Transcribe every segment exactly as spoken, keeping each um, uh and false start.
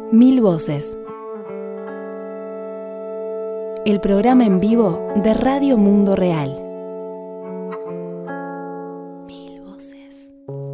Mil Voces. El programa en vivo de Radio Mundo Real. Mil Voces.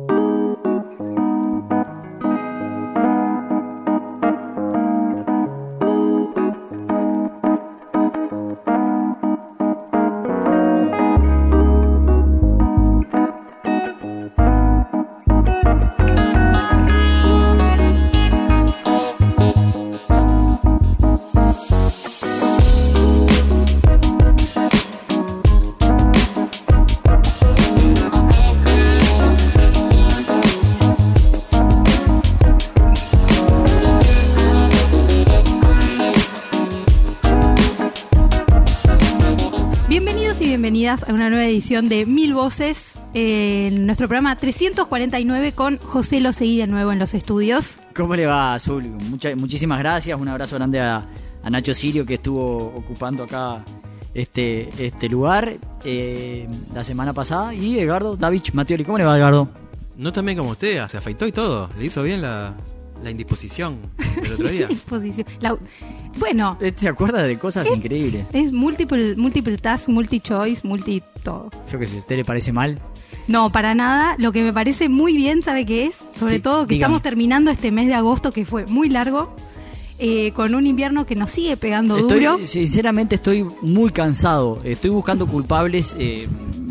A una nueva edición de Mil Voces, eh, en nuestro programa trescientos cuarenta y nueve con José Loseguí de nuevo en los estudios. ¿Cómo le va, Azul? Mucha, muchísimas gracias, un abrazo grande a, a Nacho Sirio, que estuvo ocupando acá este, este lugar eh, la semana pasada, y Edgardo Davich Mattioli. ¿Cómo le va, Edgardo? No tan bien como usted, se afeitó y todo, le hizo bien la... La indisposición del otro día. Indisposición. La, bueno. ¿Se acuerda de cosas es, increíbles? Es multiple, multiple task, multi-choice, multi todo. Yo qué sé, ¿a usted le parece mal? No, para nada. Lo que me parece muy bien, ¿sabe qué es? Sobre sí, todo que dígame. Estamos terminando este mes de agosto, que fue muy largo, eh, con un invierno que nos sigue pegando estoy, duro. Sinceramente estoy muy cansado. Estoy buscando culpables. Eh,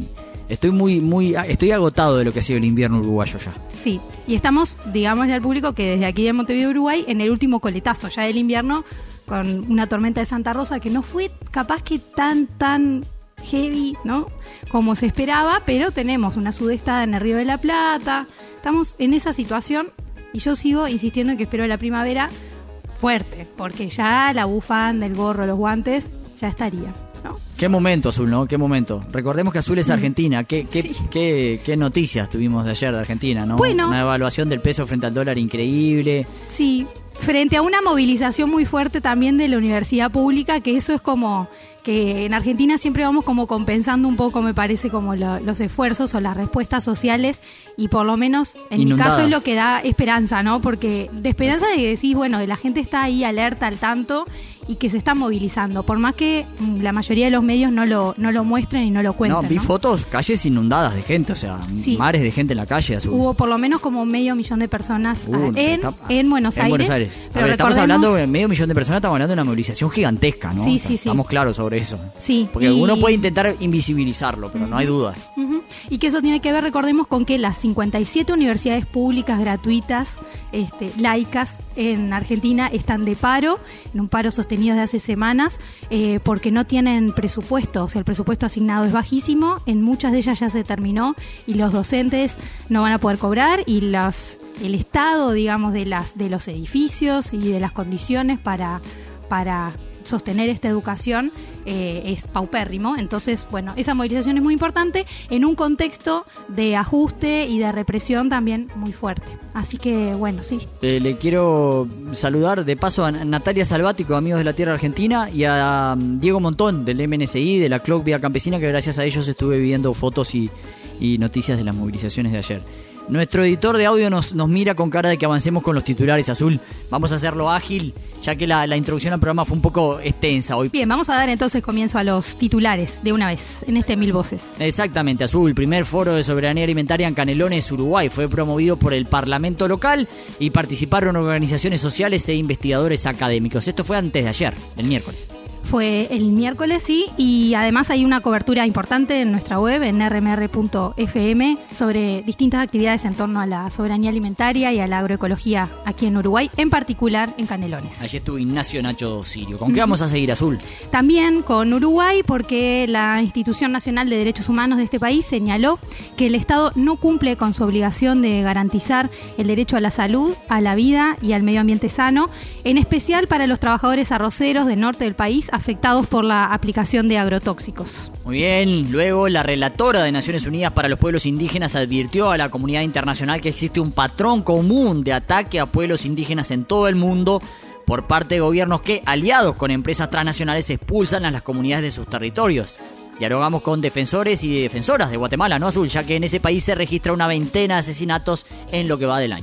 Estoy muy, muy, estoy agotado de lo que ha sido el invierno uruguayo ya. Sí, y estamos, digámosle al público que desde aquí de Montevideo, Uruguay, en el último coletazo ya del invierno, con una tormenta de Santa Rosa que no fue capaz que tan, tan heavy, ¿no?, como se esperaba, pero tenemos una sudestada en el Río de la Plata, estamos en esa situación y yo sigo insistiendo en que espero la primavera fuerte, porque ya la bufanda, el gorro, los guantes, ya estaría. ¿No? Qué momento, Azul, ¿no? Qué momento. Recordemos que Azul es Argentina. ¿Qué, qué, sí. qué, qué noticias tuvimos de ayer de Argentina, ¿no? Bueno, una evaluación del peso frente al dólar increíble. Sí, frente a una movilización muy fuerte también de la universidad pública, que eso es como que en Argentina siempre vamos como compensando un poco, me parece, como lo, los esfuerzos o las respuestas sociales, y por lo menos en Inundadas. Mi caso es lo que da esperanza, ¿no? Porque de esperanza de decir, bueno, la gente está ahí alerta al tanto y que se está movilizando, por más que la mayoría de los medios no lo, no lo muestren y no lo cuenten. No, vi ¿no? fotos, calles inundadas de gente, o sea, sí. mares de gente en la calle. Azul. Hubo por lo menos como medio millón de personas uh, en, está, en Buenos en Aires. Buenos Aires. Pero ver, estamos hablando de medio millón de personas, estamos hablando de una movilización gigantesca, ¿no? Sí, o sea, sí, sí. Estamos claros sobre eso. Sí. Porque y... uno puede intentar invisibilizarlo, pero uh-huh. no hay duda. Uh-huh. Y que eso tiene que ver, recordemos, con que las cincuenta y siete universidades públicas gratuitas, este, laicas en Argentina están de paro, en un paro sostenido desde hace semanas, eh, porque no tienen presupuesto, o sea, el presupuesto asignado es bajísimo, en muchas de ellas ya se terminó y los docentes no van a poder cobrar, y las, el estado, digamos, de, las, de los edificios y de las condiciones para... para sostener esta educación eh, es paupérrimo. Entonces, bueno, esa movilización es muy importante en un contexto de ajuste y de represión también muy fuerte. Así que, bueno, sí. Eh, le quiero saludar de paso a Natalia Salvático, Amigos de la Tierra Argentina, y a Diego Montón del M N S I, de la C L O C Vía Campesina, que gracias a ellos estuve viendo fotos y, y noticias de las movilizaciones de ayer. Nuestro editor de audio nos, nos mira con cara de que avancemos con los titulares, Azul. Vamos a hacerlo ágil, ya que la, la introducción al programa fue un poco extensa hoy. Bien, vamos a dar entonces comienzo a los titulares de una vez, en este Mil Voces. Exactamente, Azul. Primer foro de soberanía alimentaria en Canelones, Uruguay. Fue promovido por el Parlamento local y participaron organizaciones sociales e investigadores académicos. Esto fue antes de ayer, el miércoles. Fue el miércoles, sí, y además hay una cobertura importante en nuestra web, en erre eme erre punto efe eme, sobre distintas actividades en torno a la soberanía alimentaria y a la agroecología aquí en Uruguay, en particular en Canelones. Allí estuvo Ignacio Nacho Sirio. ¿Con qué vamos a seguir, Azul? También con Uruguay, porque la Institución Nacional de Derechos Humanos de este país señaló que el Estado no cumple con su obligación de garantizar el derecho a la salud, a la vida y al medio ambiente sano, en especial para los trabajadores arroceros del norte del país afectados por la aplicación de agrotóxicos. Muy bien, luego la relatora de Naciones Unidas para los Pueblos Indígenas advirtió a la comunidad internacional que existe un patrón común de ataque a pueblos indígenas en todo el mundo por parte de gobiernos que, aliados con empresas transnacionales, expulsan a las comunidades de sus territorios. Dialogamos con defensores y defensoras de Guatemala, ¿no, Azul? Ya que en ese país se registra una veintena de asesinatos en lo que va del año.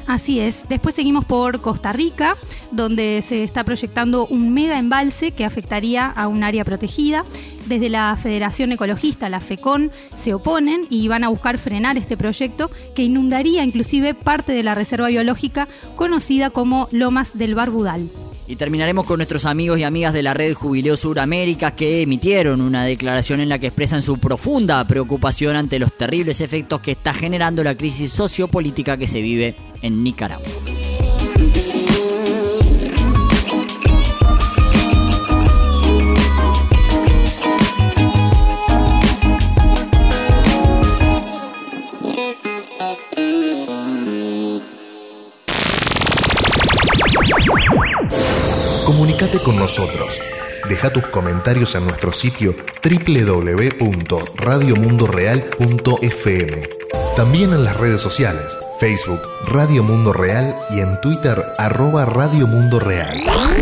Así es. Después seguimos por Costa Rica, donde se está proyectando un mega embalse que afectaría a un área protegida. Desde la Federación Ecologista, la FECON, se oponen y van a buscar frenar este proyecto que inundaría inclusive parte de la reserva biológica conocida como Lomas del Barbudal. Y terminaremos con nuestros amigos y amigas de la red Jubileo Suramérica, que emitieron una declaración en la que expresan su profunda preocupación ante los terribles efectos que está generando la crisis sociopolítica que se vive en Nicaragua. Comunicate con nosotros. Deja tus comentarios en nuestro sitio doble u doble u doble u punto radio mundo real punto f m. También en las redes sociales, Facebook Radio Mundo Real y en Twitter arroba Radio Mundo Real.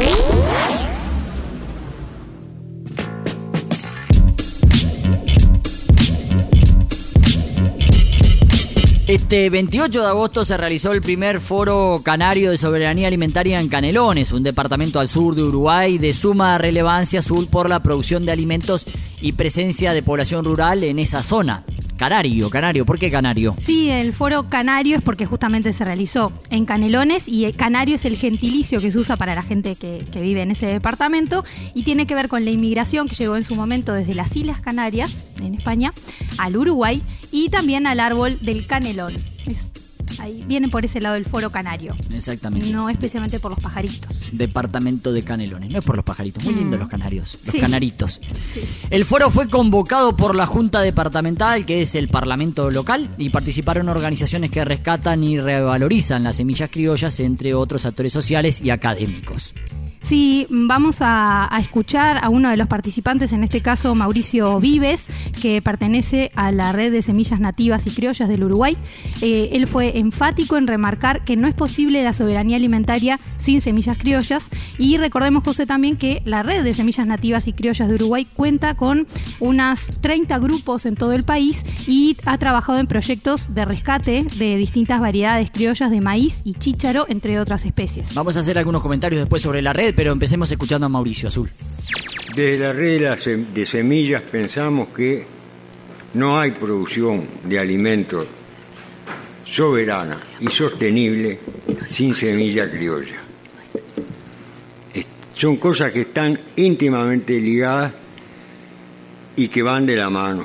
Este veintiocho de agosto se realizó el primer Foro Canario de Soberanía Alimentaria en Canelones, un departamento al sur de Uruguay de suma relevancia sur por la producción de alimentos y presencia de población rural en esa zona. Canario, Canario, ¿por qué Canario? Sí, el Foro Canario es porque justamente se realizó en Canelones y Canario es el gentilicio que se usa para la gente que, que vive en ese departamento y tiene que ver con la inmigración que llegó en su momento desde las Islas Canarias, en España, al Uruguay y también al árbol del canelón. Es, ahí vienen por ese lado del Foro Canario. Exactamente. No especialmente por los pajaritos. Departamento de Canelones, no es por los pajaritos, muy mm. lindos los canarios, los sí. canaritos. Sí. El foro fue convocado por la Junta Departamental, que es el Parlamento local, y participaron organizaciones que rescatan y revalorizan las semillas criollas, entre otros actores sociales y académicos. Sí, vamos a, a escuchar a uno de los participantes, en este caso Mauricio Vives, que pertenece a la red de semillas nativas y criollas del Uruguay. Eh, él fue enfático en remarcar que no es posible la soberanía alimentaria sin semillas criollas y recordemos, José, también que la red de semillas nativas y criollas de Uruguay cuenta con unas treinta grupos en todo el país y ha trabajado en proyectos de rescate de distintas variedades criollas de maíz y chícharo, entre otras especies. Vamos a hacer algunos comentarios después sobre la red, pero empecemos escuchando a Mauricio Azul. Desde la red de, las sem- de semillas pensamos que no hay producción de alimentos soberana y sostenible sin semilla criolla. Es- son cosas que están íntimamente ligadas y que van de la mano.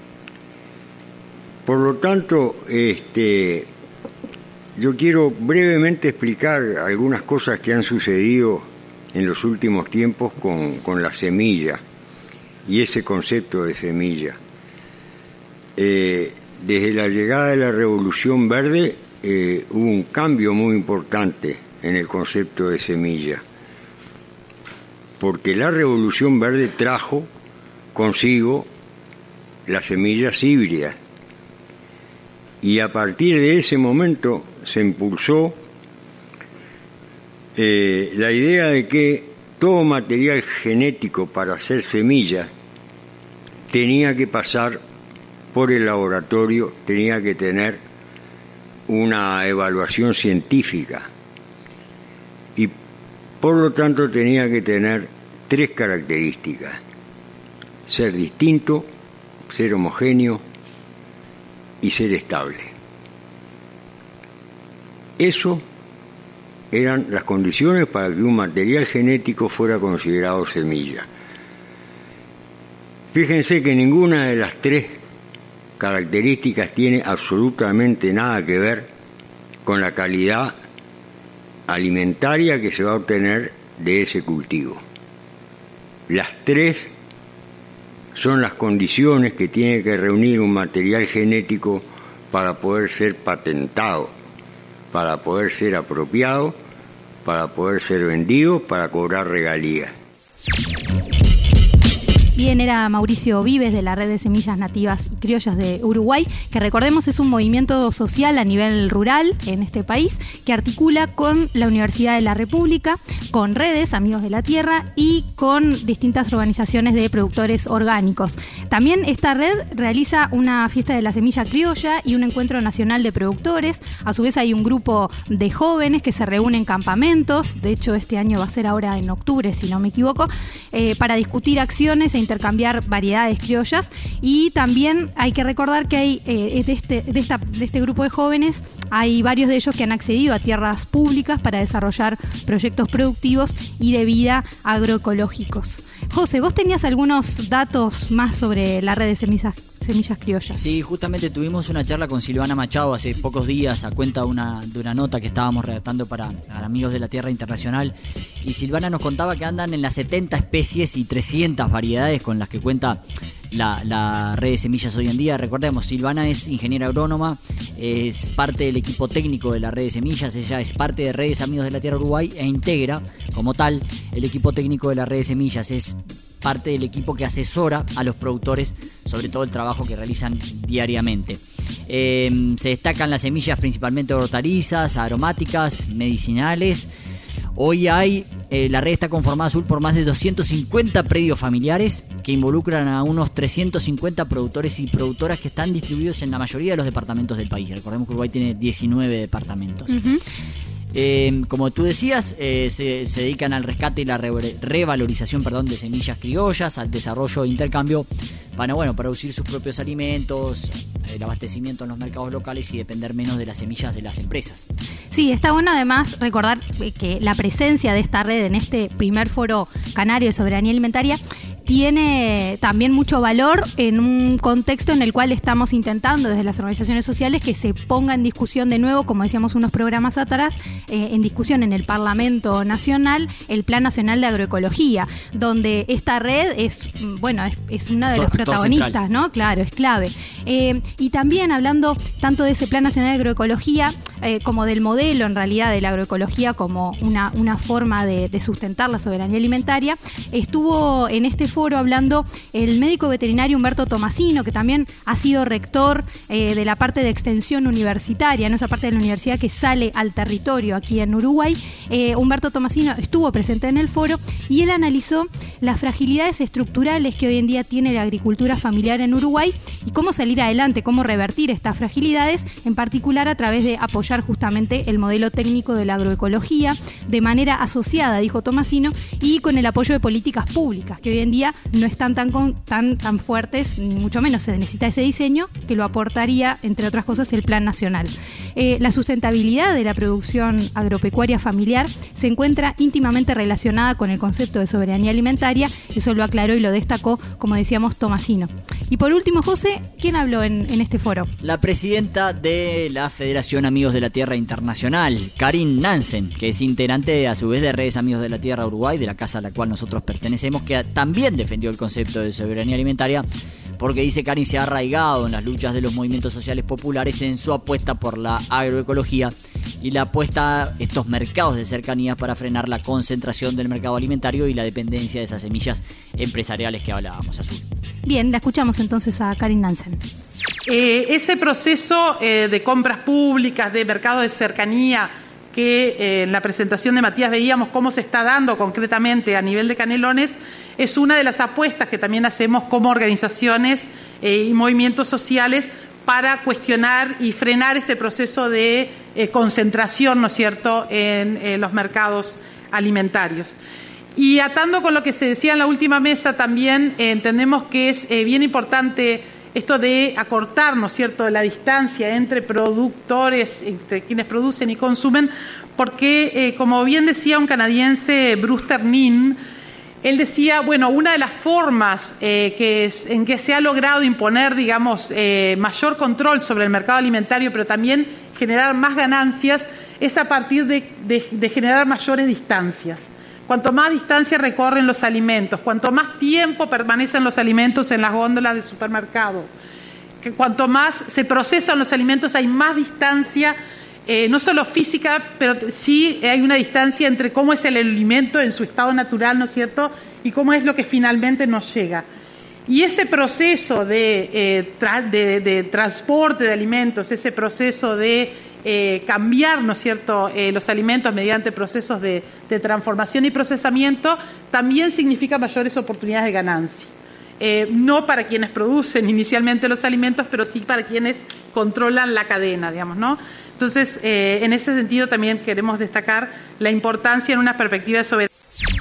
Por lo tanto, este, yo quiero brevemente explicar algunas cosas que han sucedido en los últimos tiempos con, con la semilla y ese concepto de semilla. Eh, desde la llegada de la Revolución Verde eh, hubo un cambio muy importante en el concepto de semilla, porque la Revolución Verde trajo consigo las semillas híbridas y a partir de ese momento se impulsó Eh, la idea de que todo material genético para hacer semillas tenía que pasar por el laboratorio, tenía que tener una evaluación científica y por lo tanto tenía que tener tres características: ser distinto, ser homogéneo y ser estable. Eso eran las condiciones para que un material genético fuera considerado semilla. Fíjense que ninguna de las tres características tiene absolutamente nada que ver con la calidad alimentaria que se va a obtener de ese cultivo. Las tres son las condiciones que tiene que reunir un material genético para poder ser patentado, para poder ser apropiado, para poder ser vendido, para cobrar regalías. Bien, era Mauricio Vives de la Red de Semillas Nativas y Criollas de Uruguay, que recordemos es un movimiento social a nivel rural en este país, que articula con la Universidad de la República, con redes, Amigos de la Tierra y con distintas organizaciones de productores orgánicos. También esta red realiza una fiesta de la semilla criolla y un encuentro nacional de productores. A su vez hay un grupo de jóvenes que se reúnen en campamentos, de hecho este año va a ser ahora en octubre si no me equivoco, eh, para discutir acciones e intercambiar variedades criollas. Y también hay que recordar que hay eh, de, este, de, esta, de este grupo de jóvenes, hay varios de ellos que han accedido a tierras públicas para desarrollar proyectos productivos y de vida agroecológicos. José, ¿vos tenías algunos datos más sobre la red de semillas Semillas Criollas? Sí, justamente tuvimos una charla con Silvana Machado hace pocos días a cuenta de una, de una nota que estábamos redactando para, para Amigos de la Tierra Internacional, y Silvana nos contaba que andan en las setenta especies y trescientas variedades con las que cuenta la, la red de semillas hoy en día. Recordemos, Silvana es ingeniera agrónoma, es parte del equipo técnico de la red de semillas, ella es parte de Redes Amigos de la Tierra Uruguay e integra como tal el equipo técnico de la red de semillas. Es parte del equipo que asesora a los productores sobre todo el trabajo que realizan diariamente. Eh, se destacan las semillas principalmente hortalizas, aromáticas, medicinales. Hoy hay, eh, la red está conformada Azul por más de doscientos cincuenta predios familiares que involucran a unos trescientos cincuenta productores y productoras que están distribuidos en la mayoría de los departamentos del país. Recordemos que Uruguay tiene diecinueve departamentos. Uh-huh. Eh, como tú decías, eh, se, se dedican al rescate y la re- revalorización perdón, de semillas criollas, al desarrollo e intercambio para bueno, producir sus propios alimentos, el abastecimiento en los mercados locales y depender menos de las semillas de las empresas. Sí, está bueno además recordar que la presencia de esta red en este primer foro canario de soberanía alimentaria tiene también mucho valor en un contexto en el cual estamos intentando desde las organizaciones sociales que se ponga en discusión de nuevo, como decíamos unos programas atrás, eh, en discusión en el Parlamento Nacional el Plan Nacional de Agroecología, donde esta red es, bueno, es, es una de los protagonistas, ¿no? Claro, es clave. Eh, y también hablando tanto de ese Plan Nacional de Agroecología eh, como del modelo en realidad de la agroecología como una, una forma de, de sustentar la soberanía alimentaria, estuvo en este foro hablando el médico veterinario Humberto Tomasino, que también ha sido rector eh, de la parte de extensión universitaria, ¿no? Esa parte de la universidad que sale al territorio aquí en Uruguay. Eh, Humberto Tomasino estuvo presente en el foro y él analizó las fragilidades estructurales que hoy en día tiene la agricultura familiar en Uruguay y cómo salir adelante, cómo revertir estas fragilidades, en particular a través de apoyar justamente el modelo técnico de la agroecología de manera asociada, dijo Tomasino, y con el apoyo de políticas públicas que hoy en día no están tan, con, tan, tan fuertes, ni mucho menos se necesita ese diseño que lo aportaría, entre otras cosas, el Plan Nacional. Eh, la sustentabilidad de la producción agropecuaria familiar se encuentra íntimamente relacionada con el concepto de soberanía alimentaria, eso lo aclaró y lo destacó, como decíamos, Tomasino. Y por último, José, ¿quién habló en, en este foro? La presidenta de la Federación Amigos de la Tierra Internacional, Karin Nansen, que es integrante a su vez de Redes Amigos de la Tierra Uruguay, de la casa a la cual nosotros pertenecemos, que también defendió el concepto de soberanía alimentaria, porque dice Karin se ha arraigado en las luchas de los movimientos sociales populares en su apuesta por la agroecología y la apuesta a estos mercados de cercanías para frenar la concentración del mercado alimentario y la dependencia de esas semillas empresariales que hablábamos, Azul. Bien, la escuchamos entonces a Karin Nansen. Eh, ese proceso eh, de compras públicas, de mercado de cercanía, que eh, en la presentación de Matías veíamos cómo se está dando concretamente a nivel de Canelones, es una de las apuestas que también hacemos como organizaciones eh, y movimientos sociales para cuestionar y frenar este proceso de eh, concentración, ¿no es cierto?, en eh, los mercados alimentarios. Y atando con lo que se decía en la última mesa también, eh, entendemos que es eh, bien importante esto de acortar, ¿no es cierto?, la distancia entre productores, entre quienes producen y consumen, porque, eh, como bien decía un canadiense, Bruce Ternin, él decía, bueno, una de las formas eh, que es, en que se ha logrado imponer, digamos, eh, mayor control sobre el mercado alimentario, pero también generar más ganancias, es a partir de, de, de generar mayores distancias. Cuanto más distancia recorren los alimentos, cuanto más tiempo permanecen los alimentos en las góndolas del supermercado, que cuanto más se procesan los alimentos, hay más distancia, eh, no solo física, pero sí hay una distancia entre cómo es el alimento en su estado natural, ¿no es cierto?, y cómo es lo que finalmente nos llega. Y ese proceso de, eh, tra- de, de transporte de alimentos, ese proceso de eh, cambiar, ¿no es cierto?, eh, los alimentos mediante procesos de, de transformación y procesamiento, también significa mayores oportunidades de ganancia. Eh, no para quienes producen inicialmente los alimentos, pero sí para quienes controlan la cadena, digamos, ¿no? Entonces, eh, en ese sentido también queremos destacar la importancia en una perspectiva de soberanía.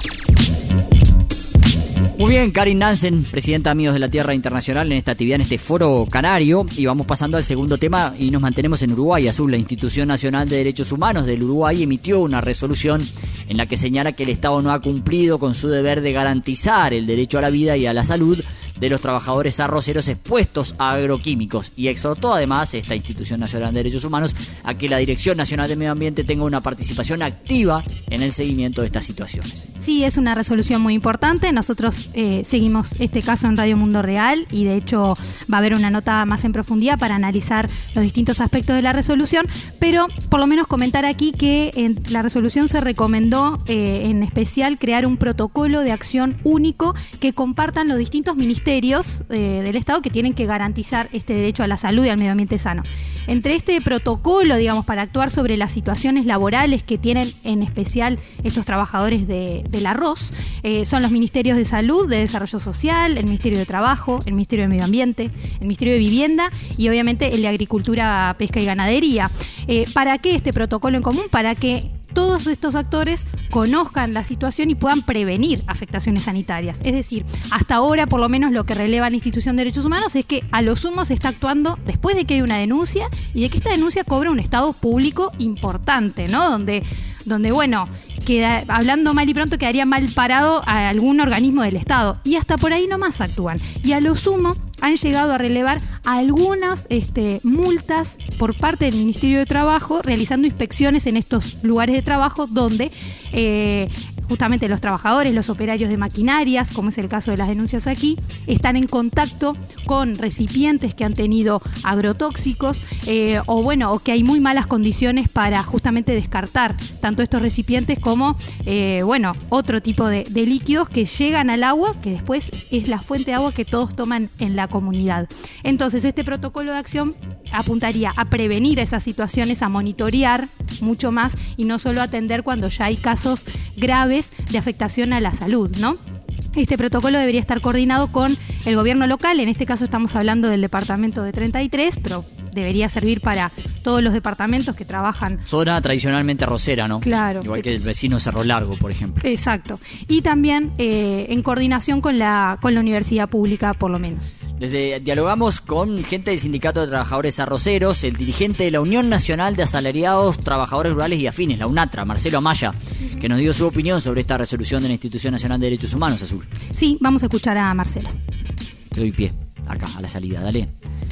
Muy bien, Karin Nansen, presidenta de Amigos de la Tierra Internacional, en esta actividad, en este foro canario. Y vamos pasando al segundo tema y nos mantenemos en Uruguay. Azul, la Institución Nacional de Derechos Humanos del Uruguay emitió una resolución en la que señala que el Estado no ha cumplido con su deber de garantizar el derecho a la vida y a la salud de los trabajadores arroceros expuestos a agroquímicos, y exhortó además esta Institución Nacional de Derechos Humanos a que la Dirección Nacional de Medio Ambiente tenga una participación activa en el seguimiento de estas situaciones. Sí, es una resolución muy importante. Nosotros eh, seguimos este caso en Radio Mundo Real y de hecho va a haber una nota más en profundidad para analizar los distintos aspectos de la resolución, pero por lo menos comentar aquí que en la resolución se recomendó eh, en especial crear un protocolo de acción único que compartan los distintos ministerios Eh, del Estado que tienen que garantizar este derecho a la salud y al medio ambiente sano. Entre este protocolo, digamos, para actuar sobre las situaciones laborales que tienen en especial estos trabajadores de, del arroz, eh, son los ministerios de Salud, de Desarrollo Social, el Ministerio de Trabajo, el Ministerio de Medio Ambiente, el Ministerio de Vivienda y obviamente el de Agricultura, Pesca y Ganadería. Eh, ¿Para qué este protocolo en común? Para que todos estos actores conozcan la situación y puedan prevenir afectaciones sanitarias. Es decir, hasta ahora, por lo menos lo que releva la Institución de Derechos Humanos es que a lo sumo se está actuando después de que hay una denuncia y de que esta denuncia cobra un estado público importante, ¿no? Donde, donde bueno, queda, hablando mal y pronto, quedaría mal parado a algún organismo del Estado. Y hasta por ahí nomás actúan. Y a lo sumo han llegado a relevar algunas este, multas por parte del Ministerio de Trabajo realizando inspecciones en estos lugares de trabajo donde eh, justamente los trabajadores, los operarios de maquinarias, como es el caso de las denuncias aquí, están en contacto con recipientes que han tenido agrotóxicos eh, o bueno, o que hay muy malas condiciones para justamente descartar tanto estos recipientes como eh, bueno, otro tipo de, de líquidos que llegan al agua, que después es la fuente de agua que todos toman en la comunidad. Entonces, este protocolo de acción apuntaría a prevenir esas situaciones, a monitorear mucho más y no solo atender cuando ya hay casos graves de afectación a la salud, ¿no? Este protocolo debería estar coordinado con el gobierno local, en este caso estamos hablando del departamento de treinta y tres, pero debería servir para todos los departamentos que trabajan. Zona tradicionalmente arrocera, ¿no? Claro. Igual que el vecino Cerro Largo, por ejemplo. Exacto. Y también eh, en coordinación con la, con la universidad pública, por lo menos. Desde dialogamos con gente del Sindicato de Trabajadores Arroceros, el dirigente de la Unión Nacional de Asalariados, Trabajadores Rurales y Afines, la UNATRA, Marcelo Amaya, que nos dio su opinión sobre esta resolución de la Institución Nacional de Derechos Humanos, Azul. Sí, vamos a escuchar a Marcelo. Te doy pie, acá, a la salida, dale.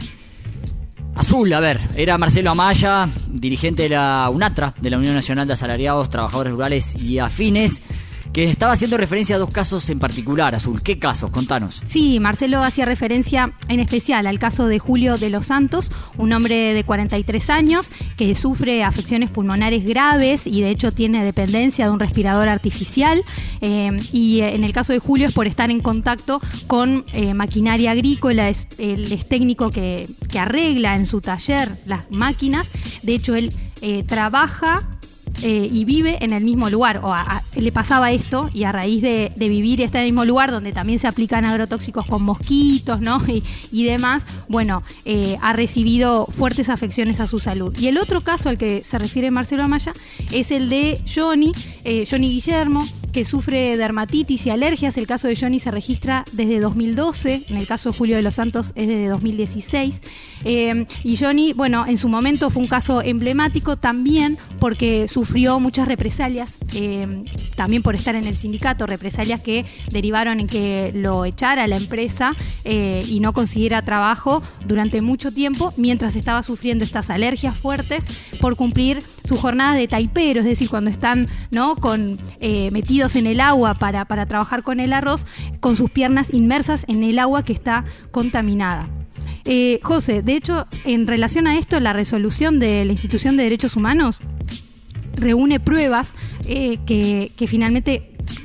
Azul, a ver, era Marcelo Amaya, dirigente de la UNATRA, de la Unión Nacional de Asalariados, Trabajadores Rurales y Afines, que estaba haciendo referencia a dos casos en particular, Azul. ¿Qué casos? Contanos. Sí, Marcelo hacía referencia en especial al caso de Julio de los Santos, un hombre de cuarenta y tres años que sufre afecciones pulmonares graves y de hecho tiene dependencia de un respirador artificial. Eh, y en el caso de Julio es por estar en contacto con eh, maquinaria agrícola, es, él es técnico que, que arregla en su taller las máquinas. De hecho, él eh, trabaja Eh, y vive en el mismo lugar, o a, a, le pasaba esto y a raíz de, de vivir y estar en el mismo lugar donde también se aplican agrotóxicos con mosquitos, ¿no? y, y demás, bueno, eh, ha recibido fuertes afecciones a su salud. Y el otro caso al que se refiere Marcelo Amaya es el de Johnny, eh, Johnny Guillermo, que sufre dermatitis y alergias. El caso de Johnny se registra desde dos mil doce, en el caso de Julio de los Santos es desde dos mil dieciséis. Eh, y Johnny, bueno, en su momento fue un caso emblemático también porque sufrió muchas represalias, eh, también por estar en el sindicato, represalias que derivaron en que lo echara la empresa eh, y no consiguiera trabajo durante mucho tiempo mientras estaba sufriendo estas alergias fuertes por cumplir su jornada de taipero, es decir, cuando están, ¿no?, con eh, metidos en el agua para, para trabajar con el arroz, con sus piernas inmersas en el agua que está contaminada. Eh, José, de hecho, en relación a esto, la resolución de la Institución de Derechos Humanos reúne pruebas eh, que, que finalmente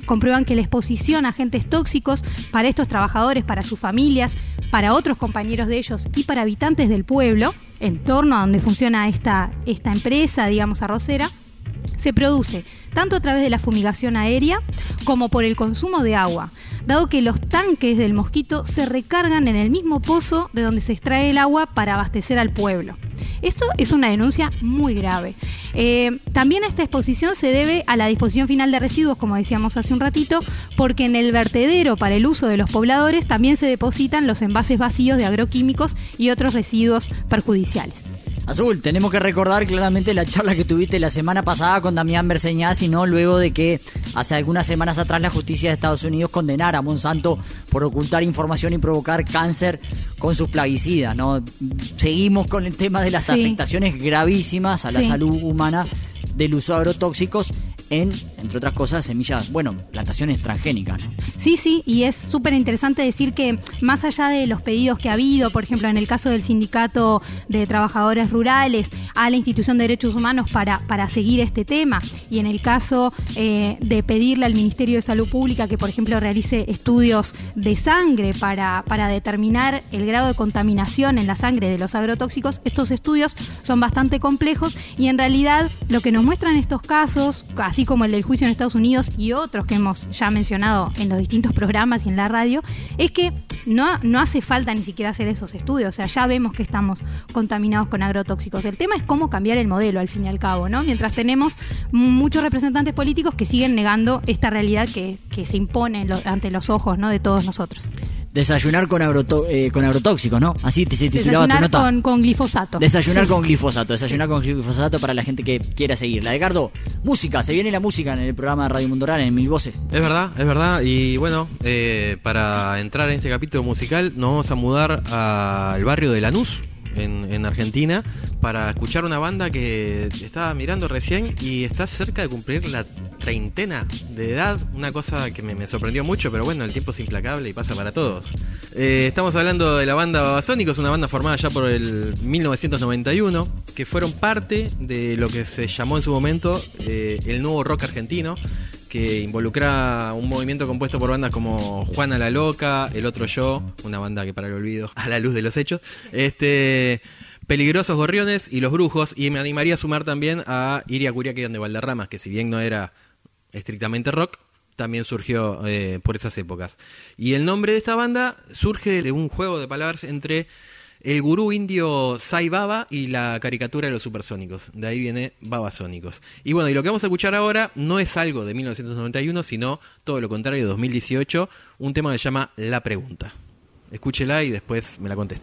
comprueban que la exposición a agentes tóxicos para estos trabajadores, para sus familias, para otros compañeros de ellos y para habitantes del pueblo, en torno a donde funciona esta, esta empresa, digamos, arrocera, se produce tanto a través de la fumigación aérea como por el consumo de agua, dado que los tanques del mosquito se recargan en el mismo pozo de donde se extrae el agua para abastecer al pueblo. Esto es una denuncia muy grave. Eh, también a esta exposición se debe a la disposición final de residuos, como decíamos hace un ratito, porque en el vertedero para el uso de los pobladores también se depositan los envases vacíos de agroquímicos y otros residuos perjudiciales. Azul, tenemos que recordar claramente la charla que tuviste la semana pasada con Damián Berseñaz, y no luego de que hace algunas semanas atrás la justicia de Estados Unidos condenara a Monsanto por ocultar información y provocar cáncer con sus plaguicidas, ¿no? Seguimos con el tema de las sí. afectaciones gravísimas a la sí. salud humana del uso de agrotóxicos en, entre otras cosas, semillas, bueno, plantaciones transgénicas, ¿no? Sí, sí, y es súper interesante decir que más allá de los pedidos que ha habido, por ejemplo, en el caso del Sindicato de Trabajadores Rurales, a la Institución de Derechos Humanos para, para seguir este tema, y en el caso eh, de pedirle al Ministerio de Salud Pública que, por ejemplo, realice estudios de sangre para, para determinar el grado de contaminación en la sangre de los agrotóxicos, estos estudios son bastante complejos y en realidad lo que nos muestran estos casos, así como el del juicio en Estados Unidos y otros que hemos ya mencionado en los distintos programas y en la radio, es que no, no hace falta ni siquiera hacer esos estudios. O sea, ya vemos que estamos contaminados con agrotóxicos. El tema es cómo cambiar el modelo, al fin y al cabo, ¿no? Mientras tenemos muchos representantes políticos que siguen negando esta realidad que, que se impone lo, ante los ojos, ¿no?, de todos nosotros. Desayunar con, agroto- eh, con agrotóxicos, ¿no? Así te, se titulaba tu nota. Desayunar con, con glifosato. Desayunar sí. con glifosato. Desayunar sí. con glifosato para la gente que quiera seguirla. Edgardo, música. Se viene la música en el programa de Radio Mundo Real, en Mil Voces. Es verdad, es verdad. Y bueno, eh, para entrar en este capítulo musical nos vamos a mudar al barrio de Lanús, en, en Argentina, para escuchar una banda que estaba mirando recién y está cerca de cumplir la treintena de edad, una cosa que me, me sorprendió mucho, pero bueno, el tiempo es implacable y pasa para todos. Eh, estamos hablando de la banda Babasónicos, una banda formada ya por el mil novecientos noventa y uno, que fueron parte de lo que se llamó en su momento eh, el nuevo rock argentino, que involucra un movimiento compuesto por bandas como Juana la Loca, El Otro Yo, una banda que para el olvido a la luz de los hechos, este... Peligrosos Gorriones y Los Brujos, y me animaría a sumar también a Iria Curiaquian de Valderramas, que si bien no era estrictamente rock, también surgió eh, por esas épocas. Y el nombre de esta banda surge de un juego de palabras entre el gurú indio Sai Baba y la caricatura de los supersónicos. De ahí viene Babasónicos. Y bueno, y lo que vamos a escuchar ahora no es algo de mil novecientos noventa y uno, sino todo lo contrario, de dos mil dieciocho, un tema que se llama La Pregunta. Escúchela y después me la contesta.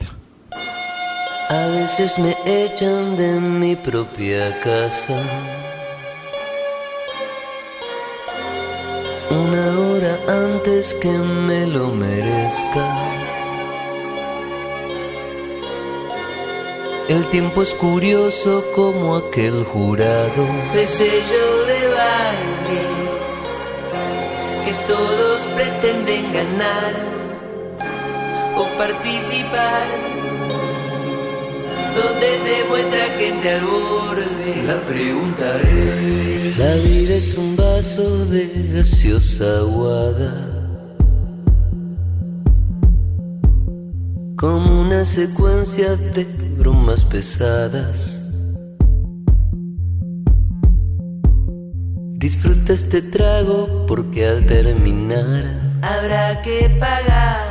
A veces me echan de mi propia casa, una hora antes que me lo merezca. El tiempo es curioso como aquel jurado de sello de baile que todos pretenden ganar o participar, donde se muestra gente al borde. La pregunta es: la vida es un vaso de gaseosa aguada, como una secuencia de bromas pesadas. Disfruta este trago porque al terminar habrá que pagar,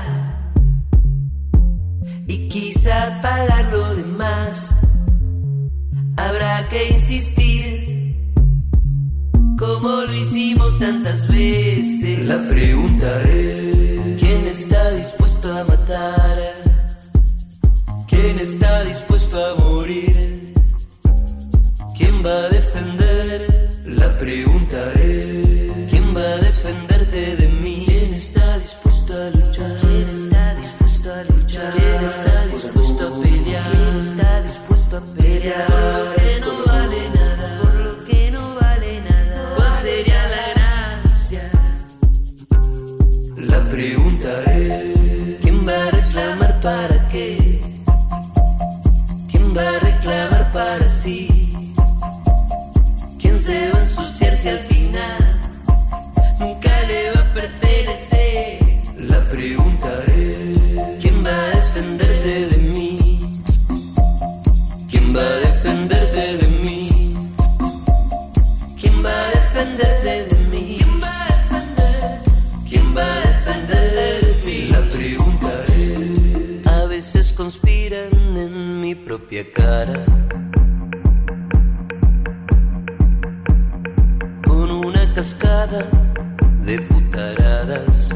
y quizá pagar lo demás. Habrá que insistir, como lo hicimos tantas veces. La pregunta es: ¿quién está dispuesto a matar? ¿Quién está dispuesto a morir? ¿Quién va a defender? La pregunta es: ¿quién va a defenderte de mí? ¿Quién está dispuesto a luchar? ¿Quién está dispuesto a luchar? ¿Quién está dispuesto a pelear? ¿Quién está dispuesto a pelear? Por lo que no vale nada, por lo que no vale nada. ¿Cuál sería la gracia? La pregunta es: ¿quién va a reclamar para qué? ¿Quién va a reclamar para sí? ¿Quién se va a ensuciar si al final nunca le va conspiran en mi propia cara. Con una cascada de putaradas.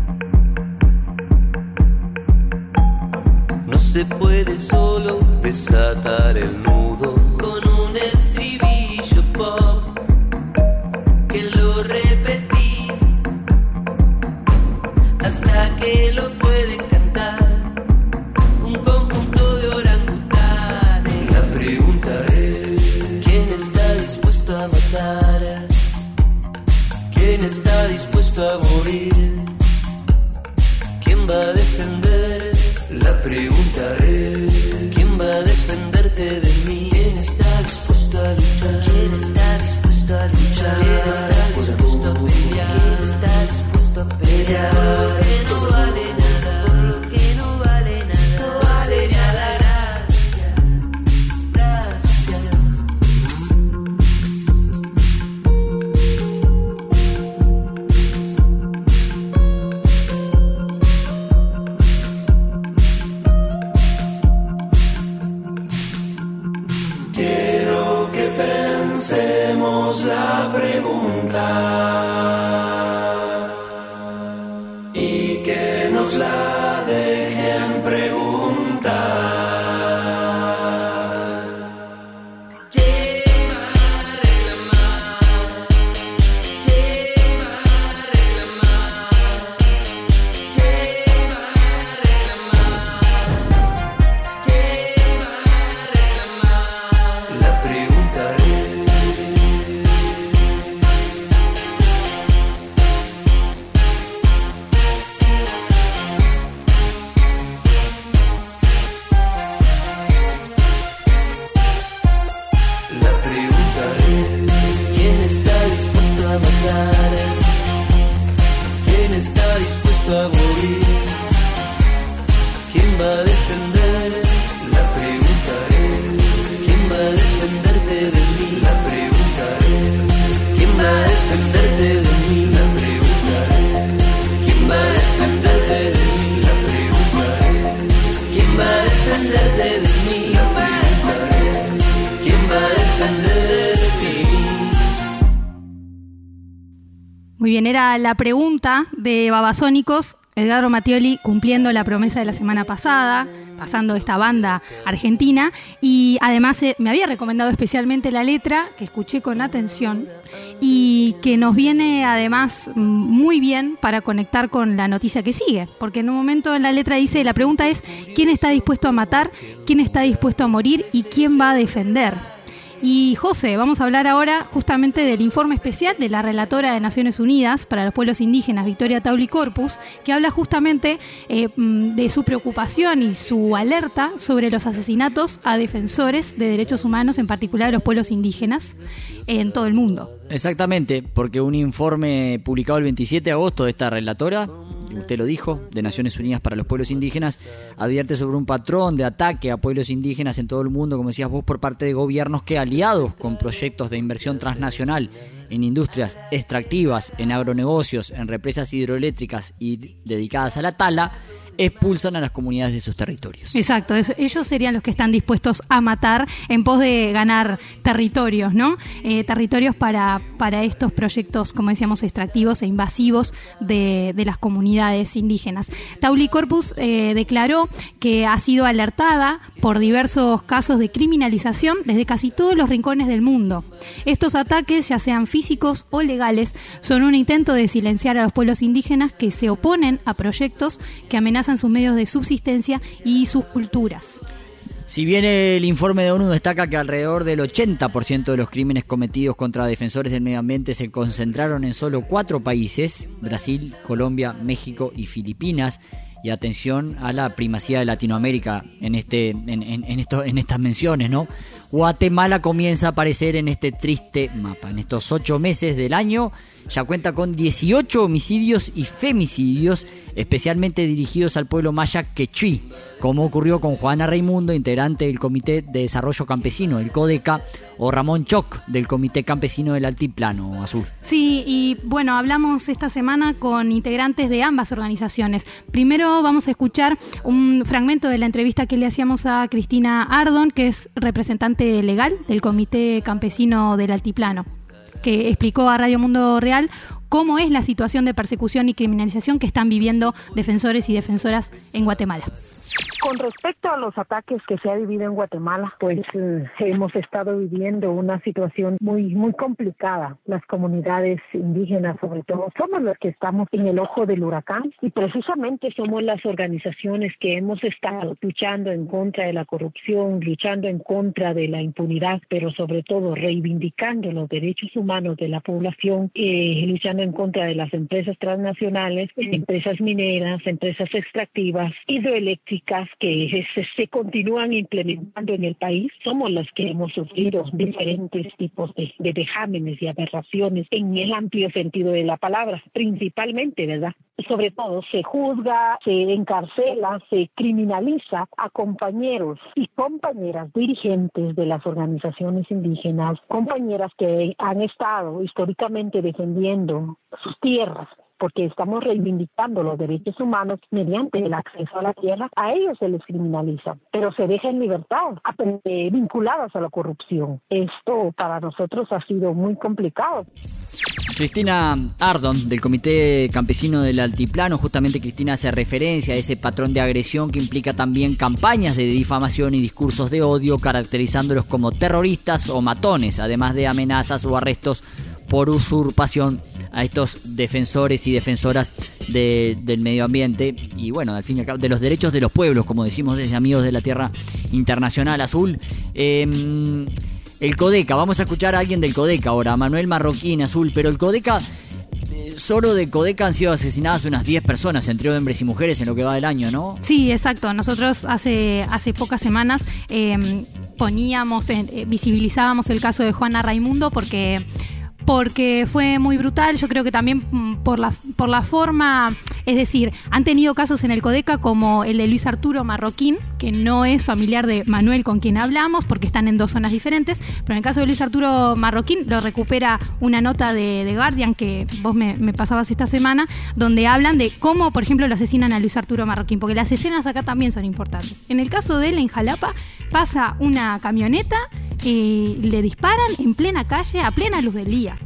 No se puede solo desatar el nudo con un estribillo pop que lo repetís hasta que lo puede cantar un conjunto de orangutanes. La pregunta es: ¿quién está dispuesto a matar? ¿Quién está dispuesto a morir? ¿Quién va a defender? La pregunta es: ¿quién va a defenderte de mí? ¿Quién está dispuesto a luchar? ¿Quién está dispuesto a luchar? ¿Quién está dispuesto a pelear? ¿Quién está dispuesto a pelear? Por lo que no vale nada, por lo que no vale nada, no vale nada. Gracias, gracias. Quiero que pensemos la pregunta y que nos la dejen preguntar. ¿Quién va a reclamar? ¿Quién va a reclamar? ¿Quién va a reclamar? ¿Quién va a reclamar? La pregunta es: la pregunta es: ¿quién está dispuesto a matar? ¿Quién está dispuesto a morir? ¿Quién va a defender? La pregunta es: ¿quién va a defenderte de mí? La pregunta es: ¿quién va a defenderte de mí? La pregunta es: ¿quién va a defenderte de mí? La pregunta es: ¿quién va a defenderte de mí? La pregunta es: ¿quién va a defenderte de mí? Muy bien, era la pregunta de Babasónicos, Edgardo Mattioli cumpliendo la promesa de la semana pasada, pasando esta banda argentina, y además eh, me había recomendado especialmente la letra, que escuché con atención, y que nos viene además mm, muy bien para conectar con la noticia que sigue, porque en un momento en la letra dice, la pregunta es, ¿quién está dispuesto a matar? ¿Quién está dispuesto a morir? ¿Y quién va a defender? Y José, vamos a hablar ahora justamente del informe especial de la relatora de Naciones Unidas para los Pueblos Indígenas, Victoria Tauly Corpus, que habla justamente eh, de su preocupación y su alerta sobre los asesinatos a defensores de derechos humanos, en particular de los pueblos indígenas, en todo el mundo. Exactamente, porque un informe publicado el veintisiete de agosto de esta relatora, usted lo dijo, de Naciones Unidas para los Pueblos Indígenas, advierte sobre un patrón de ataque a pueblos indígenas en todo el mundo, como decías vos, por parte de gobiernos que, aliados con proyectos de inversión transnacional en industrias extractivas, en agronegocios, en represas hidroeléctricas y dedicadas a la tala, expulsan a las comunidades de sus territorios. Exacto, eso, ellos serían los que están dispuestos a matar en pos de ganar territorios, ¿no? Eh, territorios para, para estos proyectos, como decíamos, extractivos e invasivos de, de las comunidades indígenas. Tauly Corpus eh, declaró que ha sido alertada por diversos casos de criminalización desde casi todos los rincones del mundo. Estos ataques, ya sean físicos o legales, son un intento de silenciar a los pueblos indígenas que se oponen a proyectos que amenazan sus medios de subsistencia y sus culturas. Si bien el informe de ONU destaca que alrededor del ochenta por ciento de los crímenes cometidos contra defensores del medio ambiente se concentraron en solo cuatro países, Brasil, Colombia, México y Filipinas, y atención a la primacía de Latinoamérica en este en, en, en, esto, en estas menciones, ¿no? Guatemala comienza a aparecer en este triste mapa. En estos ocho meses del año ya cuenta con dieciocho homicidios y femicidios, especialmente dirigidos al pueblo maya quechí, como ocurrió con Juana Raimundo, integrante del Comité de Desarrollo Campesino, el CODECA, o Ramón Choc, del Comité Campesino del Altiplano Azul. Sí, y bueno, hablamos esta semana con integrantes de ambas organizaciones. Primero lado vamos a escuchar un fragmento de la entrevista que le hacíamos a Cristina Ardón, que es representante legal del Comité Campesino del Altiplano, que explicó a Radio Mundo Real cómo es la situación de persecución y criminalización que están viviendo defensores y defensoras en Guatemala. Con respecto a los ataques que se ha vivido en Guatemala, pues eh, hemos estado viviendo una situación muy muy complicada. Las comunidades indígenas, sobre todo, somos los que estamos en el ojo del huracán y precisamente somos las organizaciones que hemos estado luchando en contra de la corrupción, luchando en contra de la impunidad, pero sobre todo reivindicando los derechos humanos de la población, eh, luchando en contra de las empresas transnacionales, empresas mineras, empresas extractivas, hidroeléctricas que se, se continúan implementando en el país. Somos las que hemos sufrido diferentes tipos de, de vejámenes y aberraciones en el amplio sentido de la palabra, principalmente, ¿verdad? Sobre todo se juzga, se encarcela, se criminaliza a compañeros y compañeras dirigentes de las organizaciones indígenas, compañeras que han estado históricamente defendiendo sus tierras, porque estamos reivindicando los derechos humanos mediante el acceso a la tierra. A ellos se les criminaliza, pero se deja en libertad, eh, vinculadas a la corrupción. Esto para nosotros ha sido muy complicado. Cristina Ardón, del Comité Campesino del Altiplano. Justamente Cristina hace referencia a ese patrón de agresión que implica también campañas de difamación y discursos de odio, caracterizándolos como terroristas o matones, además de amenazas o arrestos por usurpación a estos defensores y defensoras de, del medio ambiente y, bueno, al fin y al cabo, de los derechos de los pueblos, como decimos desde Amigos de la Tierra Internacional Azul. Eh, el Codeca, vamos a escuchar a alguien del Codeca ahora, a Manuel Marroquín, Azul, pero el Codeca, eh, solo de Codeca han sido asesinadas unas diez personas, entre hombres y mujeres, en lo que va del año, ¿no? Sí, exacto. Nosotros hace, hace pocas semanas eh, poníamos, en, eh, visibilizábamos el caso de Juana Raimundo porque... porque fue muy brutal. Yo creo que también por la por la forma, es decir, han tenido casos en el Codeca como el de Luis Arturo Marroquín, que no es familiar de Manuel con quien hablamos porque están en dos zonas diferentes, pero en el caso de Luis Arturo Marroquín lo recupera una nota de, de Guardian que vos me, me pasabas esta semana, donde hablan de cómo, por ejemplo, lo asesinan a Luis Arturo Marroquín, porque las escenas acá también son importantes. En el caso de él, en Jalapa, pasa una camioneta, Eh, le disparan en plena calle, a plena luz del día.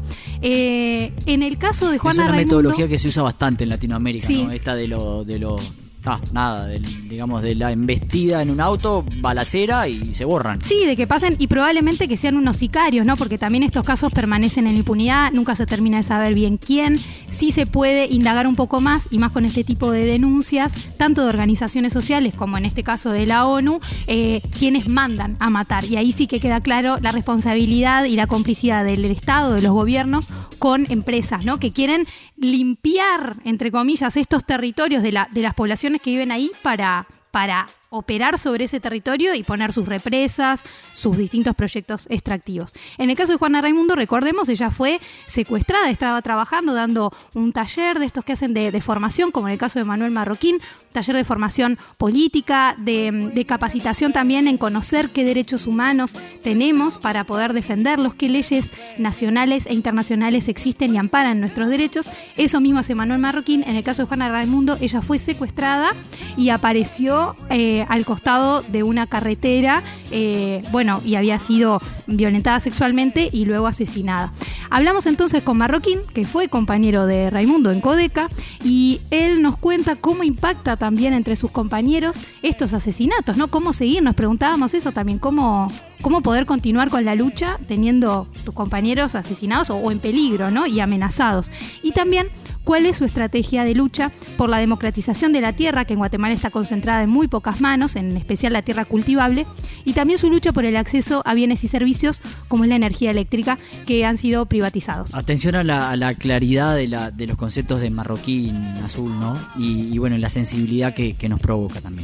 Eh, en el caso de Juana Es una Raimundo, metodología que se usa bastante en Latinoamérica, sí. ¿no? Esta de lo... De lo Ah, nada, del, digamos, de la embestida en un auto, balacera y se borran. Sí, de que pasen y probablemente que sean unos sicarios, ¿no? Porque también estos casos permanecen en la impunidad, nunca se termina de saber bien quién. Sí se puede indagar un poco más, y más con este tipo de denuncias, tanto de organizaciones sociales como en este caso de la ONU, eh, quienes mandan a matar. Y ahí sí que queda claro la responsabilidad y la complicidad del Estado, de los gobiernos, con empresas, ¿no? Que quieren limpiar, entre comillas, estos territorios de, la, de las poblaciones que viven ahí para, para operar sobre ese territorio y poner sus represas, sus distintos proyectos extractivos. En el caso de Juana Raimundo, recordemos, ella fue secuestrada, estaba trabajando, dando un taller de estos que hacen de, de formación, como en el caso de Manuel Marroquín, taller de formación política, de, de capacitación también en conocer qué derechos humanos tenemos para poder defenderlos, qué leyes nacionales e internacionales existen y amparan nuestros derechos. Eso mismo hace Manuel Marroquín. En el caso de Juana Raimundo, ella fue secuestrada y apareció eh, al costado de una carretera, eh, bueno, y había sido violentada sexualmente y luego asesinada. Hablamos entonces con Marroquín, que fue compañero de Raimundo en Codeca, y él nos cuenta cómo impacta también entre sus compañeros estos asesinatos, ¿no? Cómo seguir, nos preguntábamos eso también, cómo, cómo poder continuar con la lucha teniendo tus compañeros asesinados o, o en peligro, ¿no? Y amenazados. Y también cuál es su estrategia de lucha por la democratización de la tierra, que en Guatemala está concentrada en muy pocas manos, en especial la tierra cultivable, y también su lucha por el acceso a bienes y servicios como es la energía eléctrica, que han sido privatizados. Atención a la, a la claridad de, la, de los conceptos de Marroquín, Azul, ¿no? Y, y bueno, la sensibilidad que, que nos provoca también.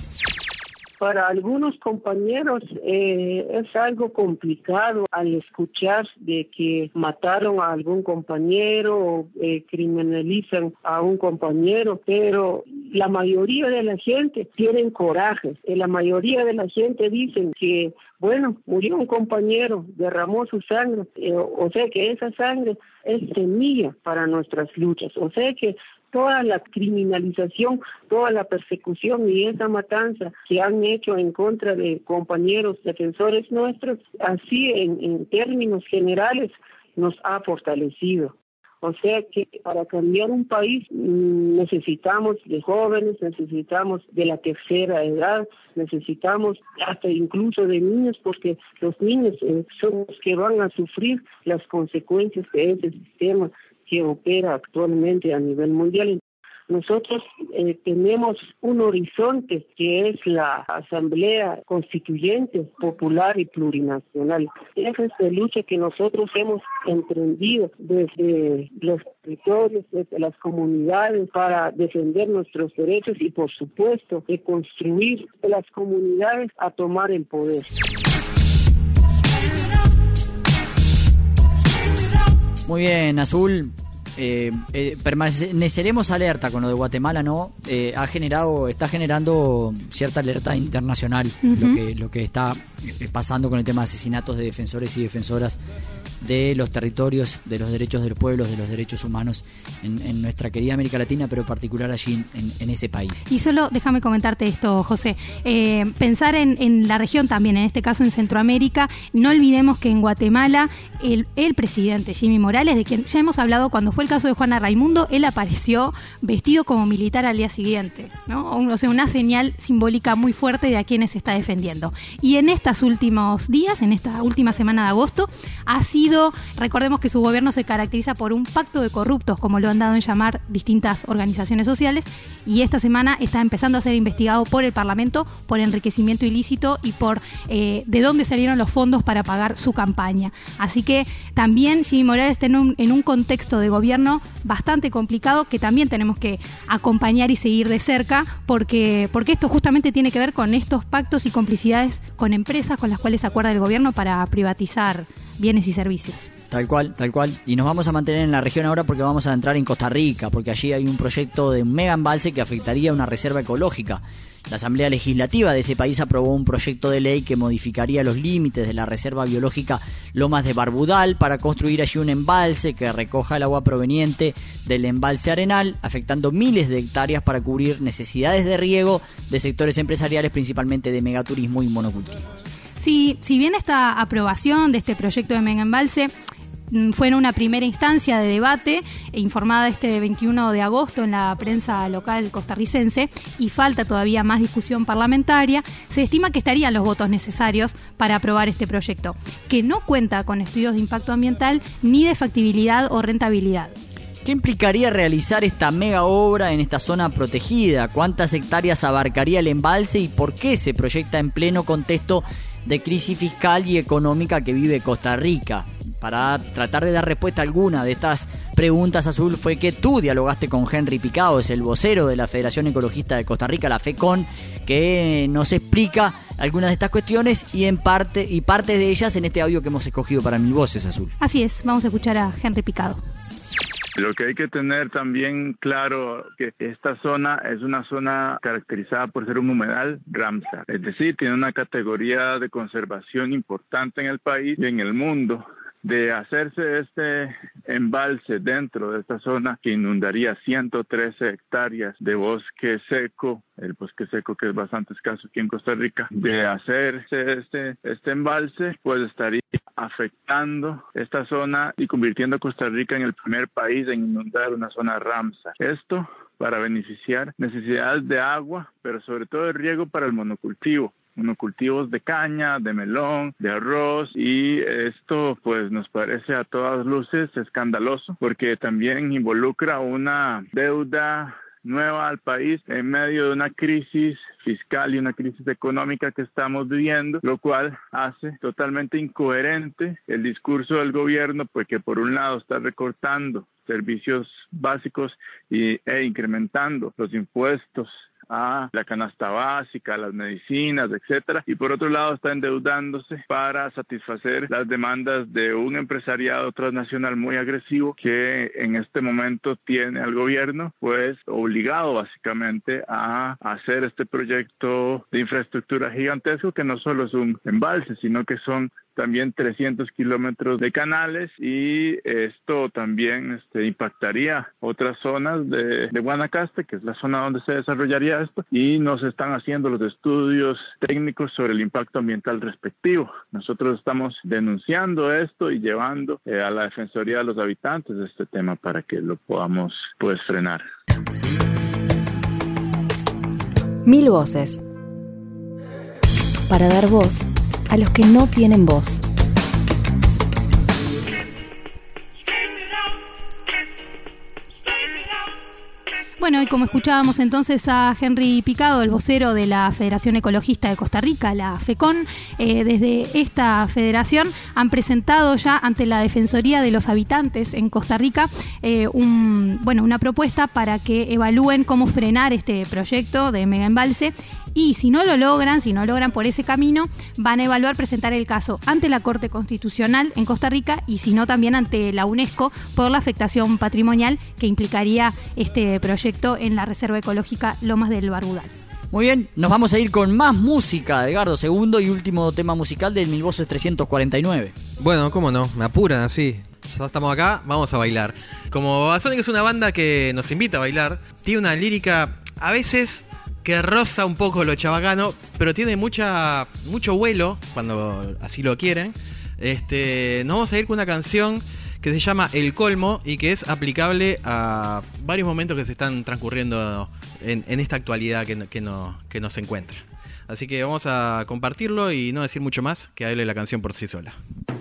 Para algunos compañeros eh, es algo complicado al escuchar de que mataron a algún compañero o eh, criminalizan a un compañero, pero la mayoría de la gente tienen coraje. Eh, la mayoría de la gente dicen que, bueno, murió un compañero, derramó su sangre, eh, o sea que esa sangre es semilla para nuestras luchas, o sea que toda la criminalización, toda la persecución y esa matanza que han hecho en contra de compañeros defensores nuestros, así en, en términos generales nos ha fortalecido. O sea que para cambiar un país necesitamos de jóvenes, necesitamos de la tercera edad, necesitamos hasta incluso de niños, porque los niños eh, son los que van a sufrir las consecuencias de ese sistema que opera actualmente a nivel mundial. Nosotros eh, tenemos un horizonte que es la Asamblea Constituyente Popular y Plurinacional. Esa es la lucha que nosotros hemos emprendido desde los territorios, desde las comunidades, para defender nuestros derechos y, por supuesto, de construir las comunidades a tomar el poder. Muy bien, Azul. Eh, eh, permaneceremos alerta con lo de Guatemala, ¿no? Eh, ha generado, está generando cierta alerta internacional, uh-huh. lo que lo que está pasando con el tema de asesinatos de defensores y defensoras de los territorios, de los derechos del pueblo, de los derechos humanos en, en nuestra querida América Latina, pero en particular allí en, en ese país. Y solo déjame comentarte esto, José. Eh, pensar en, en la región también, en este caso en Centroamérica, no olvidemos que en Guatemala el, el presidente Jimmy Morales, de quien ya hemos hablado cuando fue el caso de Juana Raimundo, él apareció vestido como militar al día siguiente, ¿no? O sea, una señal simbólica muy fuerte de a quienes se está defendiendo. Y en estos últimos días, en esta última semana de agosto, ha sido, recordemos que su gobierno se caracteriza por un pacto de corruptos, como lo han dado en llamar distintas organizaciones sociales, y esta semana está empezando a ser investigado por el Parlamento por enriquecimiento ilícito y por eh, de dónde salieron los fondos para pagar su campaña. Así que también Jimmy Morales está en un, en un contexto de gobierno bastante complicado que también tenemos que acompañar y seguir de cerca, porque, porque esto justamente tiene que ver con estos pactos y complicidades con empresas con las cuales acuerda el gobierno para privatizar bienes y servicios. Tal cual, tal cual. Y nos vamos a mantener en la región ahora porque vamos a entrar en Costa Rica, porque allí hay un proyecto de un mega embalse que afectaría una reserva ecológica. La Asamblea Legislativa de ese país aprobó un proyecto de ley que modificaría los límites de la reserva biológica Lomas de Barbudal para construir allí un embalse que recoja el agua proveniente del embalse Arenal, afectando miles de hectáreas para cubrir necesidades de riego de sectores empresariales, principalmente de megaturismo y monocultivos. Sí, si bien esta aprobación de este proyecto de mega embalse fue en una primera instancia de debate, informada este veintiuno de agosto en la prensa local costarricense, y falta todavía más discusión parlamentaria, se estima que estarían los votos necesarios para aprobar este proyecto, que no cuenta con estudios de impacto ambiental ni de factibilidad o rentabilidad. ¿Qué implicaría realizar esta mega obra en esta zona protegida? ¿Cuántas hectáreas abarcaría el embalse y por qué se proyecta en pleno contexto de crisis fiscal y económica que vive Costa Rica? Para tratar de dar respuesta a alguna de estas preguntas, Azul, fue que tú dialogaste con Henry Picado, es el vocero de la Federación Ecologista de Costa Rica, la FECON, que nos explica algunas de estas cuestiones y en parte y parte de ellas en este audio que hemos escogido para Mil Voces, Azul. Así es, vamos a escuchar a Henry Picado. Lo que hay que tener también claro que esta zona es una zona caracterizada por ser un humedal Ramsar, es decir, tiene una categoría de conservación importante en el país y en el mundo. De hacerse este embalse dentro de esta zona que inundaría ciento trece hectáreas de bosque seco, el bosque seco que es bastante escaso aquí en Costa Rica, de hacerse este, este embalse, pues estaría afectando esta zona y convirtiendo a Costa Rica en el primer país en inundar una zona Ramsar. Esto para beneficiar necesidades de agua, pero sobre todo de riego para el monocultivo. monocultivos de caña, de melón, de arroz, y esto pues nos parece a todas luces escandaloso porque también involucra una deuda nueva al país en medio de una crisis fiscal y una crisis económica que estamos viviendo, lo cual hace totalmente incoherente el discurso del gobierno, pues que por un lado está recortando servicios básicos y, e incrementando los impuestos a la canasta básica, a las medicinas, etcétera, y por otro lado está endeudándose para satisfacer las demandas de un empresariado transnacional muy agresivo que en este momento tiene al gobierno pues obligado básicamente a hacer este proyecto de infraestructura gigantesco que no solo es un embalse, sino que son también trescientos kilómetros de canales, y esto también este, impactaría otras zonas de, de Guanacaste, que es la zona donde se desarrollaría esto, y no se están haciendo los estudios técnicos sobre el impacto ambiental respectivo. Nosotros estamos denunciando esto y llevando eh, a la Defensoría de los Habitantes de este tema para que lo podamos pues frenar. Mil voces. Para dar voz a los que no tienen voz. Bueno, y como escuchábamos entonces a Henry Picado, el vocero de la Federación Ecologista de Costa Rica, la FECON, eh, desde esta federación han presentado ya ante la Defensoría de los Habitantes en Costa Rica eh, un, bueno, una propuesta para que evalúen cómo frenar este proyecto de mega embalse. Y si no lo logran, si no logran por ese camino, van a evaluar presentar el caso ante la Corte Constitucional en Costa Rica y si no también ante la UNESCO por la afectación patrimonial que implicaría este proyecto en la Reserva Ecológica Lomas del Barbudal. Muy bien, nos vamos a ir con más música, Edgardo, segundo y último tema musical del Mil Voces trescientos cuarenta y nueve. Bueno, cómo no, me apuran así. Ya estamos acá, vamos a bailar. Como Babasónicos es una banda que nos invita a bailar, tiene una lírica a veces que roza un poco lo chabacano, pero tiene mucha mucho vuelo cuando así lo quieren. Este, nos vamos a ir con una canción que se llama El Colmo y que es aplicable a varios momentos que se están transcurriendo en, en esta actualidad que, que, no, que nos encuentra. Así que vamos a compartirlo y no decir mucho más, que hable la canción por sí sola.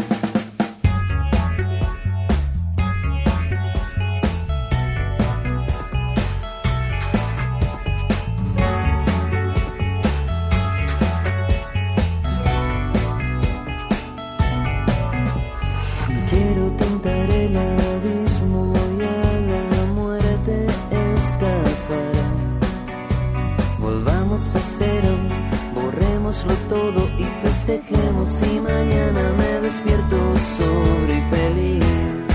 Todo y festejemos y mañana me despierto sobre y feliz.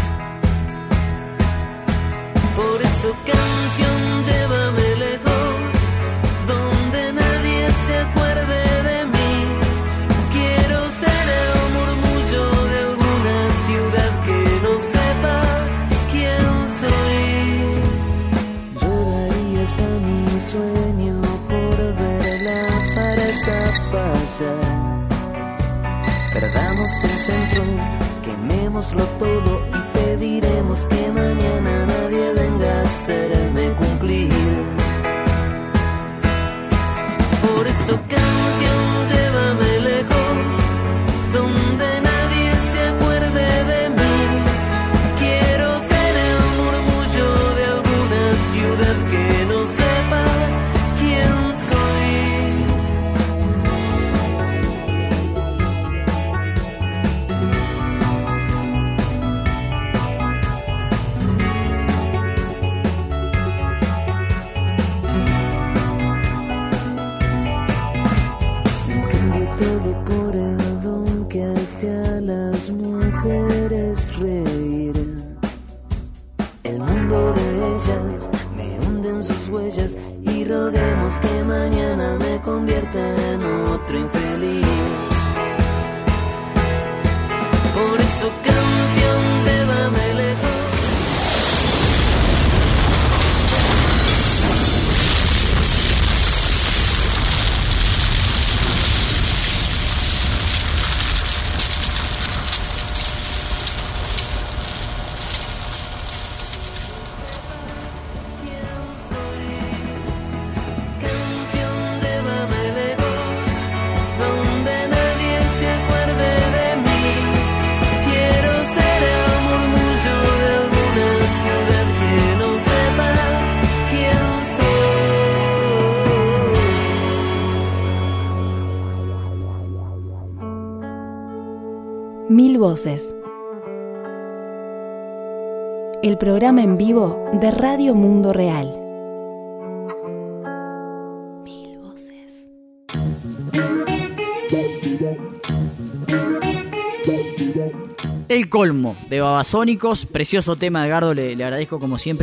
Por eso canción, llévame lejos, donde nadie se acuerde de mí. Quiero ser el murmullo de alguna ciudad que no sepa quién soy. Yo daría hasta mi sueño por verla para esa perdamos el centro, quemémoslo todo y pediremos que mañana nadie venga a hacerme cumplir. Por eso canción, llévame lejos, donde nadie se acuerde de mí. Quiero ser el murmullo de alguna ciudad que no sepa quién soy. A las mujeres reír. El mundo de ellas me hunde en sus huellas y roguemos que mañana me convierta en otro infeliz. Por eso canción, llévame lejos. Mil Voces. El programa en vivo de Radio Mundo Real. Mil Voces. El Colmo de Babasónicos, precioso tema, Edgardo, le, le agradezco como siempre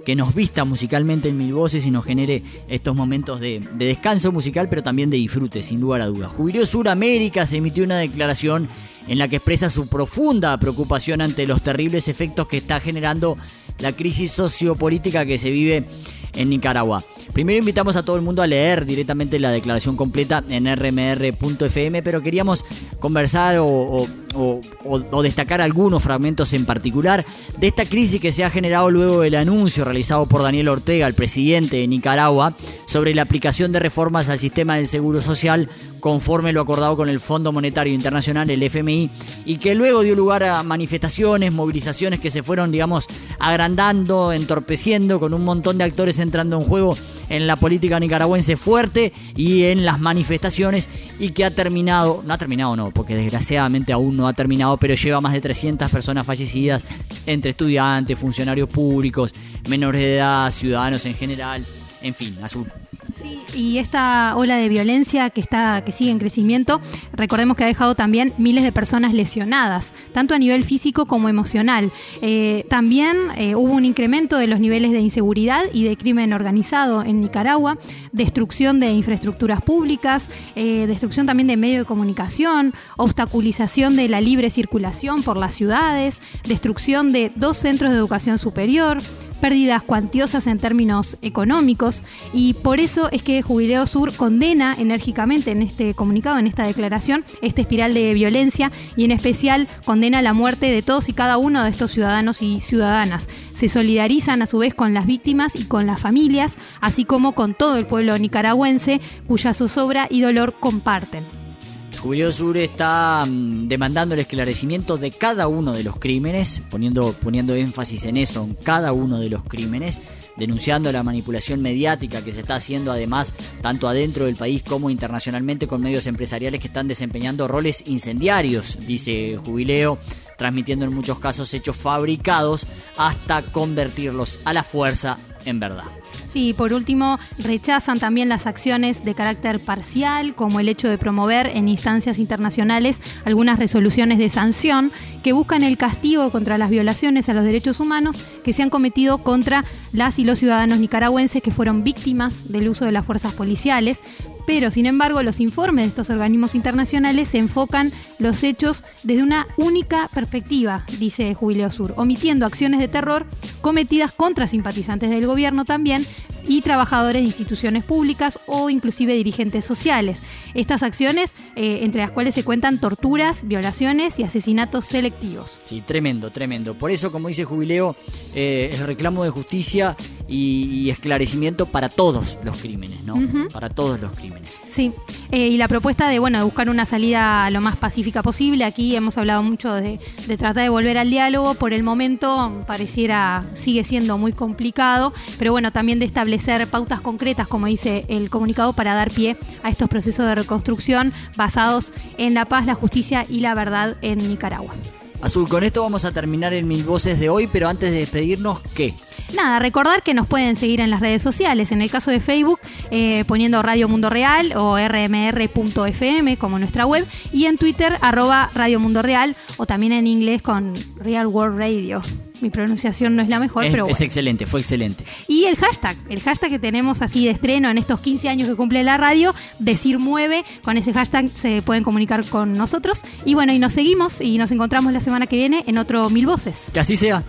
que nos vista musicalmente en Mil Voces y nos genere estos momentos de, de descanso musical, pero también de disfrute, sin lugar a dudas. Jubileo Suramérica se emitió una declaración en la que expresa su profunda preocupación ante los terribles efectos que está generando la crisis sociopolítica que se vive en Nicaragua. Primero invitamos a todo el mundo a leer directamente la declaración completa en erre eme erre punto efe eme, pero queríamos conversar o, o, o, o destacar algunos fragmentos en particular de esta crisis que se ha generado luego del anuncio realizado por Daniel Ortega, el presidente de Nicaragua, sobre la aplicación de reformas al sistema del Seguro Social conforme lo acordado con el Fondo Monetario Internacional, el efe eme i, y que luego dio lugar a manifestaciones, movilizaciones que se fueron, digamos, agrandando, entorpeciendo, con un montón de actores entrando en juego en la política nicaragüense fuerte y en las manifestaciones, y que ha terminado, no ha terminado no, porque desgraciadamente aún no ha terminado, pero lleva más de trescientas personas fallecidas entre estudiantes, funcionarios públicos, menores de edad, ciudadanos en general, en fin, Azul. Sí, y esta ola de violencia que está que sigue en crecimiento, recordemos que ha dejado también miles de personas lesionadas, tanto a nivel físico como emocional. Eh, también eh, hubo un incremento de los niveles de inseguridad y de crimen organizado en Nicaragua, destrucción de infraestructuras públicas, eh, destrucción también de medios de comunicación, obstaculización de la libre circulación por las ciudades, destrucción de dos centros de educación superior, pérdidas cuantiosas en términos económicos, y por eso es que Jubileo Sur condena enérgicamente en este comunicado, en esta declaración, esta espiral de violencia, y en especial condena la muerte de todos y cada uno de estos ciudadanos y ciudadanas. Se solidarizan a su vez con las víctimas y con las familias, así como con todo el pueblo nicaragüense, cuya zozobra y dolor comparten. Jubileo Sur está um, demandando el esclarecimiento de cada uno de los crímenes, poniendo, poniendo énfasis en eso, en cada uno de los crímenes, denunciando la manipulación mediática que se está haciendo además tanto adentro del país como internacionalmente con medios empresariales que están desempeñando roles incendiarios, dice Jubileo, transmitiendo en muchos casos hechos fabricados hasta convertirlos a la fuerza en verdad. Sí, por último, rechazan también las acciones de carácter parcial, como el hecho de promover en instancias internacionales algunas resoluciones de sanción que buscan el castigo contra las violaciones a los derechos humanos que se han cometido contra las y los ciudadanos nicaragüenses que fueron víctimas del uso de las fuerzas policiales. Pero, sin embargo, los informes de estos organismos internacionales se enfocan los hechos desde una única perspectiva, dice Jubileo Sur, omitiendo acciones de terror cometidas contra simpatizantes del gobierno también y trabajadores de instituciones públicas o inclusive dirigentes sociales. Estas acciones, eh, entre las cuales se cuentan torturas, violaciones y asesinatos selectivos. Sí, tremendo, tremendo. Por eso, como dice Jubileo, eh, el reclamo de justicia y, y esclarecimiento para todos los crímenes, ¿no? Uh-huh. Para todos los crímenes. Sí, eh, y la propuesta de, bueno, de buscar una salida lo más pacífica posible. Aquí hemos hablado mucho de, de tratar de volver al diálogo. Por el momento pareciera, sigue siendo muy complicado, pero bueno, también de establecer pautas concretas, como dice el comunicado, para dar pie a estos procesos de reconstrucción basados en la paz, la justicia y la verdad en Nicaragua. Azul, con esto vamos a terminar el Mil Voces de hoy, pero antes de despedirnos, ¿qué? Nada, recordar que nos pueden seguir en las redes sociales, en el caso de Facebook, eh, poniendo Radio Mundo Real o erre eme erre punto efe eme como nuestra web, y en Twitter, arroba Radio Mundo Real, o también en inglés con Real World Radio. Mi pronunciación no es la mejor, es, pero bueno. Es excelente, fue excelente. Y el hashtag, el hashtag que tenemos así de estreno en estos quince años que cumple la radio, Decir Mueve, con ese hashtag se pueden comunicar con nosotros. Y bueno, y nos seguimos y nos encontramos la semana que viene en otro Mil Voces. Que así sea.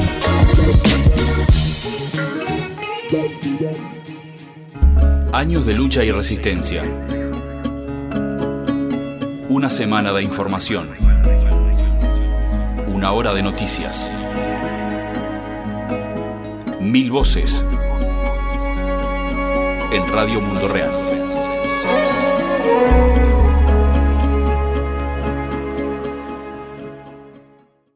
Años de lucha y resistencia. Una semana de información. Una hora de noticias. Mil Voces en Radio Mundo Real.